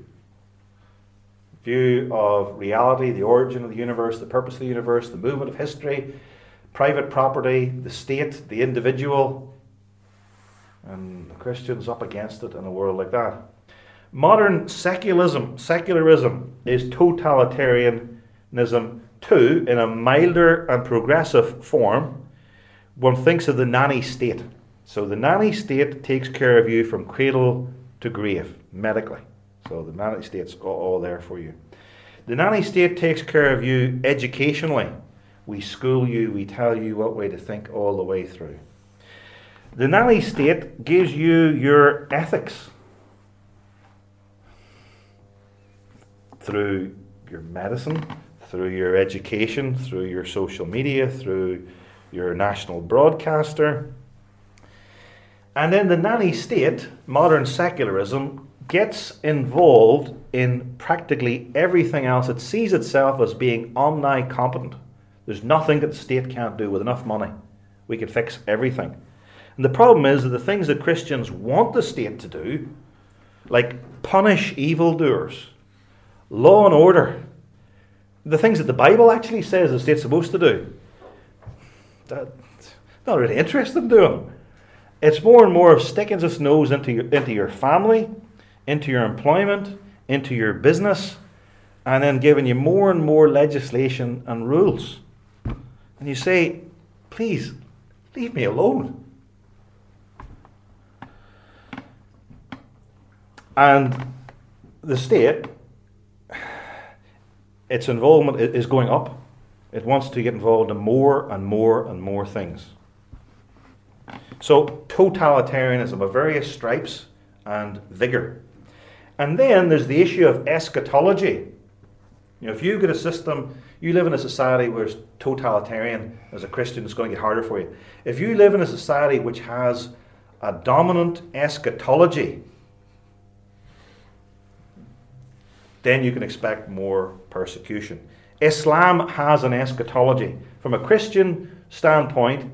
View of reality, the origin of the universe, the purpose of the universe, the movement of history, private property, the state, the individual. And the Christians up against it in a world like that. Modern secularism is totalitarianism too, in a milder and progressive form. One thinks of the nanny state. So the nanny state takes care of you from cradle to grave, medically. So the nanny state's all there for you. The nanny state takes care of you educationally. We school you, we tell you what way to think all the way through. The nanny state gives you your ethics through your medicine, through your education, through your social media, through your national broadcaster. And then the nanny state, modern secularism, gets involved in practically everything else. It sees itself as being omnicompetent. There's nothing that the state can't do with enough money. We can fix everything. And the problem is that the things that Christians want the state to do, like punish evildoers, law and order, the things that the Bible actually says the state's supposed to do, that's not really interested in doing. It's more and more of sticking its nose into your family, into your employment, into your business, and then giving you more and more legislation and rules. And you say, please, leave me alone. And the state, its involvement is going up. It wants to get involved in more and more and more things. So totalitarianism of various stripes and vigour. And then there's the issue of eschatology. If you've got a system, you live in a society where it's totalitarian, as a Christian, it's going to get harder for you. If you live in a society which has a dominant eschatology, then you can expect more persecution. Islam has an eschatology. From a Christian standpoint,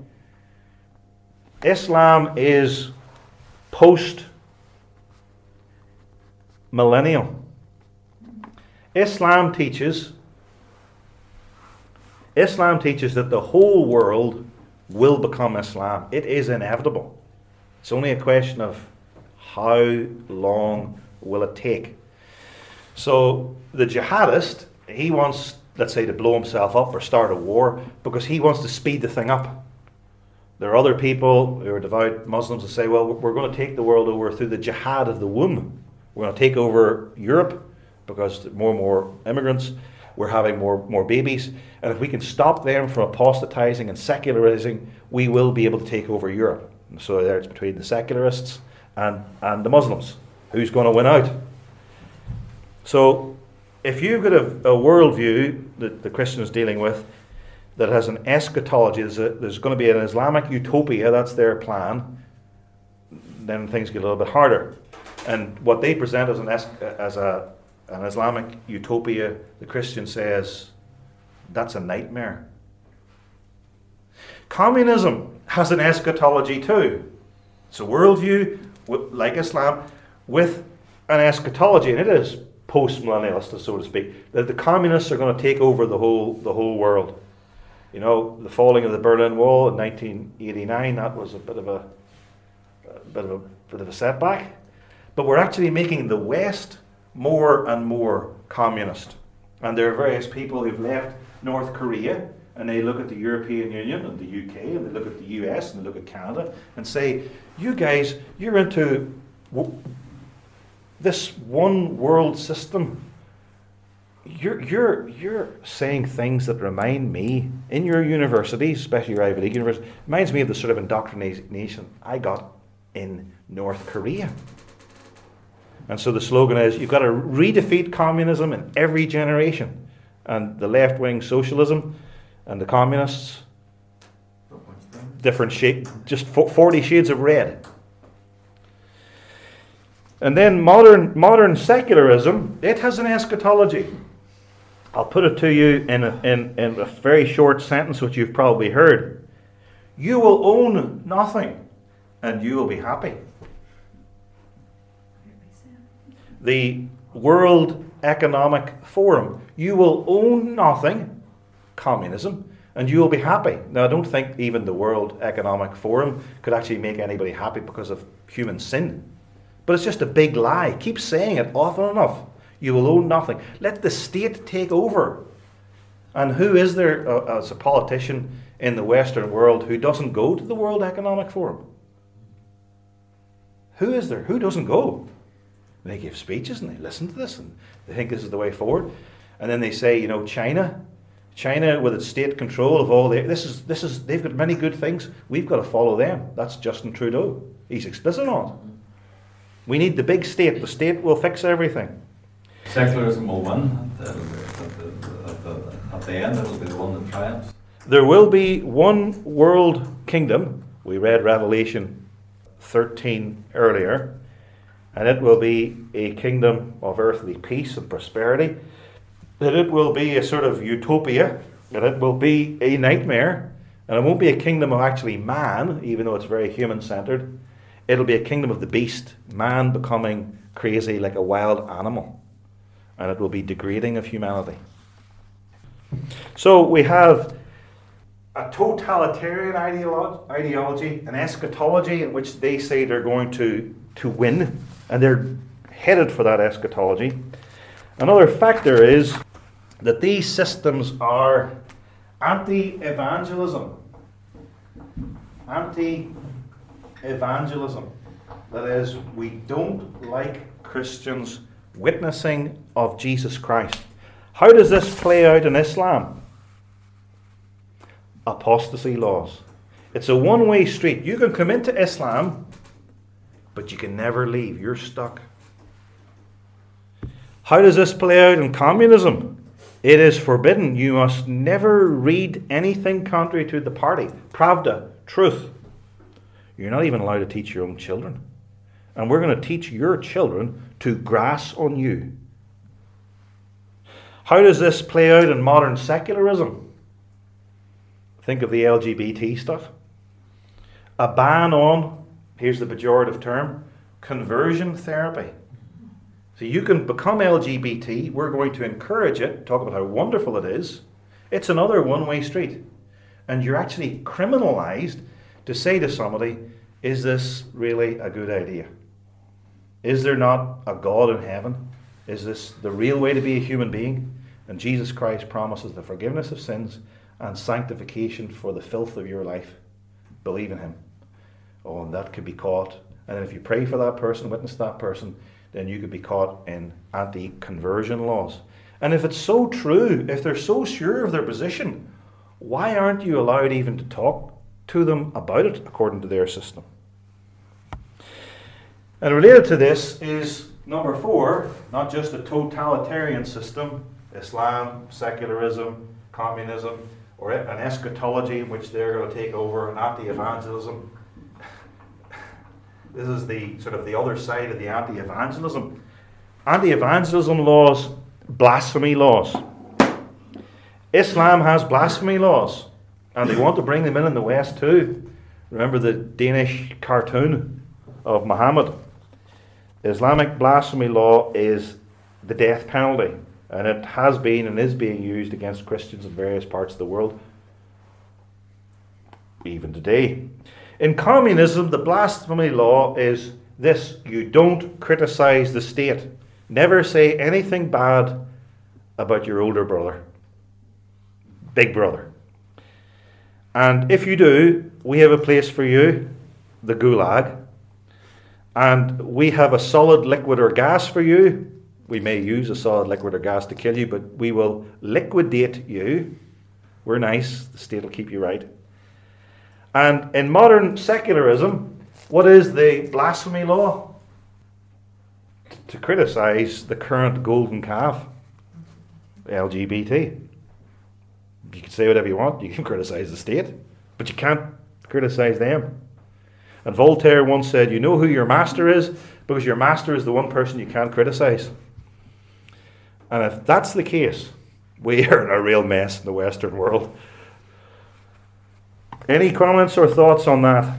Islam is post-millennial. Islam teaches that the whole world will become Islam. It is inevitable. It's only a question of how long will it take. So the jihadist, he wants, let's say, to blow himself up or start a war because he wants to speed the thing up. There are other people who are devout Muslims who say, well, we're going to take the world over through the jihad of the womb. We're going to take over Europe because more and more immigrants, we're having more babies. And if we can stop them from apostatizing and secularizing, we will be able to take over Europe. And so there it's between the secularists and the Muslims. Who's going to win out? So if you've got a worldview that the Christian is dealing with that has an eschatology, there's going to be an Islamic utopia, that's their plan, then things get a little bit harder. And what they present as an Islamic utopia, the Christian says, that's a nightmare. Communism has an eschatology too. It's a worldview, like Islam, with an eschatology, and it is post-millennialists, so to speak, that the communists are going to take over the whole world. You know, the falling of the Berlin Wall in 1989, that was a bit of a setback. But we're actually making the West more and more communist. And there are various people who've left North Korea, and they look at the European Union and the UK, and they look at the US and they look at Canada and say, you guys, you're into this one world system. You're saying things that remind me, in your universities, especially your Ivy League university, reminds me of the sort of indoctrination I got in North Korea. And so the slogan is, you've got to redefeat communism in every generation. And the left-wing socialism and the communists, different shade, just 40 shades of red. And then modern secularism, it has an eschatology. I'll put it to you in a very short sentence, which you've probably heard. You will own nothing, and you will be happy. The World Economic Forum. You will own nothing, communism, and you will be happy. Now, I don't think even the World Economic Forum could actually make anybody happy because of human sin. But it's just a big lie. Keep saying it often enough. You will own nothing. Let the state take over. And who is there as a politician in the Western world who doesn't go to the World Economic Forum? Who is there? Who doesn't go? They give speeches and they listen to this and they think this is the way forward. And then they say, you know, China with its state control of all they've got many good things. We've got to follow them. That's Justin Trudeau. He's explicit on it. We need the big state. The state will fix everything. Secularism will win at the end. It will be the one that triumphs. There will be one world kingdom. We read Revelation 13 earlier. And it will be a kingdom of earthly peace and prosperity. That it will be a sort of utopia. That it will be a nightmare. And it won't be a kingdom of actually man, even though it's very human-centered. It'll be a kingdom of the beast, man becoming crazy like a wild animal. And it will be degrading of humanity. So we have a totalitarian ideology, an eschatology in which they say they're going to win, and they're headed for that eschatology. Another factor is that these systems are anti-evangelism. Anti-evangelism. That is, we don't like Christians witnessing of Jesus Christ. How does this play out in Islam? Apostasy laws. It's a one-way street. You can come into Islam, but you can never leave. You're stuck. How does this play out in communism? It is forbidden. You must never read anything contrary to the party. Pravda, truth. You're not even allowed to teach your own children. And we're going to teach your children to grass on you. How does this play out in modern secularism? Think of the LGBT stuff. A ban on, here's the pejorative term, conversion therapy. So you can become LGBT, we're going to encourage it, talk about how wonderful it is. It's another one-way street. And you're actually criminalized to say to somebody, is this really a good idea? Is there not a God in heaven? Is this the real way to be a human being? And Jesus Christ promises the forgiveness of sins and sanctification for the filth of your life. Believe in him. Oh, and that could be caught. And then if you pray for that person, witness that person, then you could be caught in anti-conversion laws. And if it's so true, if they're so sure of their position, why aren't you allowed even to talk to them about it according to their system? And related to this is number 4, not just a totalitarian system, Islam, secularism, communism, or an eschatology in which they're going to take over, an anti-evangelism. This is the sort of the other side of the anti-evangelism. Anti-evangelism laws, blasphemy laws. Islam has blasphemy laws, and they want to bring them in the West too. Remember the Danish cartoon of Muhammad? Islamic blasphemy law is the death penalty, and it has been and is being used against Christians in various parts of the world, even today. In communism, the blasphemy law is this: you don't criticize the state. Never say anything bad about your older brother, big brother. And if you do, we have a place for you, the Gulag. And we have a solid liquid or gas for you. We may use a solid liquid or gas to kill you, but we will liquidate you. We're nice, the state will keep you right. And in modern secularism, what is the blasphemy law? To criticize the current golden calf, LGBT. You can say whatever you want, you can criticize the state, but you can't criticize them. And Voltaire once said, you know who your master is, because your master is the one person you can't criticize. And if that's the case, we are in a real mess in the Western world. Any comments or thoughts on that?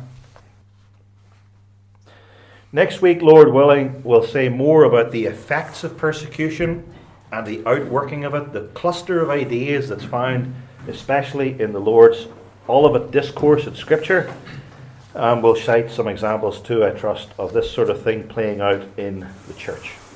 Next week, Lord willing, we'll say more about the effects of persecution and the outworking of it, the cluster of ideas that's found especially in the Lord's Olivet Discourse in Scripture. We'll cite some examples too, I trust, of this sort of thing playing out in the church.